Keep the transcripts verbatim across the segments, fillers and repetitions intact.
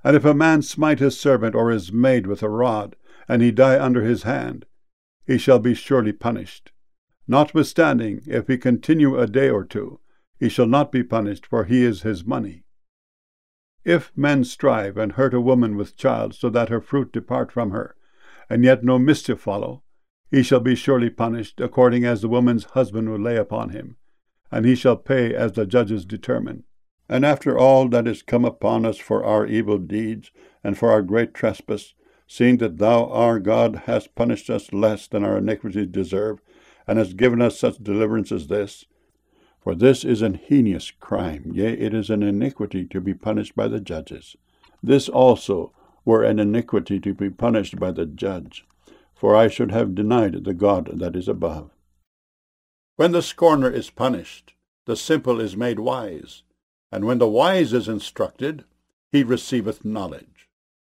And if a man smite his servant or his maid with a rod, and he die under his hand, he shall be surely punished. Notwithstanding, if he continue a day or two, he shall not be punished, for he is his money. If men strive and hurt a woman with child, so that her fruit depart from her, and yet no mischief follow, he shall be surely punished, according as the woman's husband will lay upon him, and he shall pay as the judges determine. And after all that is come upon us for our evil deeds, and for our great trespass, seeing that thou, our God, hast punished us less than our iniquities deserve, and hast given us such deliverance as this, for this is an heinous crime, yea, it is an iniquity to be punished by the judges. This also were an iniquity to be punished by the judge, for I should have denied the God that is above. When the scorner is punished, the simple is made wise, and when the wise is instructed, he receiveth knowledge.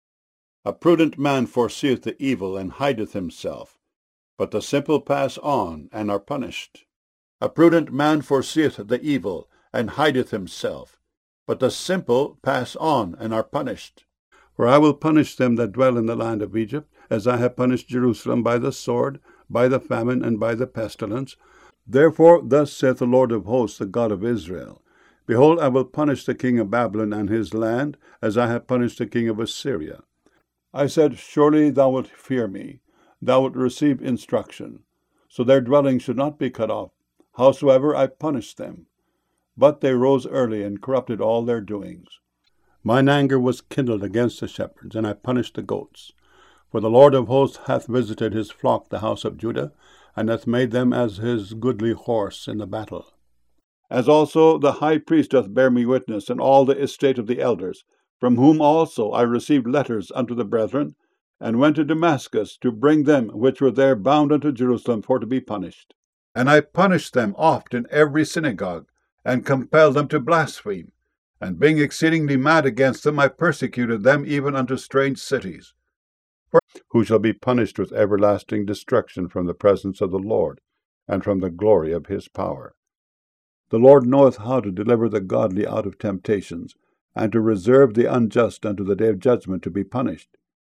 A prudent man foreseeth the evil, and hideth himself, but the simple pass on, and are punished. A prudent man foreseeth the evil, and hideth himself, but the simple pass on, and are punished. For I will punish them that dwell in the land of Egypt, as I have punished Jerusalem by the sword, by the famine, and by the pestilence. Therefore thus saith the Lord of hosts, the God of Israel, Behold, I will punish the king of Babylon and his land, as I have punished the king of Assyria. I said, Surely thou wilt fear me, thou wilt receive instruction, so their dwelling should not be cut off. Howsoever I punished them, but they rose early and corrupted all their doings. Mine anger was kindled against the shepherds, and I punished the goats. For the Lord of hosts hath visited his flock, the house of Judah, and hath made them as his goodly horse in the battle. As also the high priest doth bear me witness, and all the estate of the elders, from whom also I received letters unto the brethren, and went to Damascus to bring them which were there bound unto Jerusalem for to be punished. And I punished them oft in every synagogue, and compelled them to blaspheme. And being exceedingly mad against them, I persecuted them even unto strange cities. For who shall be punished with everlasting destruction from the presence of the Lord, and from the glory of his power? The Lord knoweth how to deliver the godly out of temptations, and to reserve the unjust unto the day of judgment to be punished.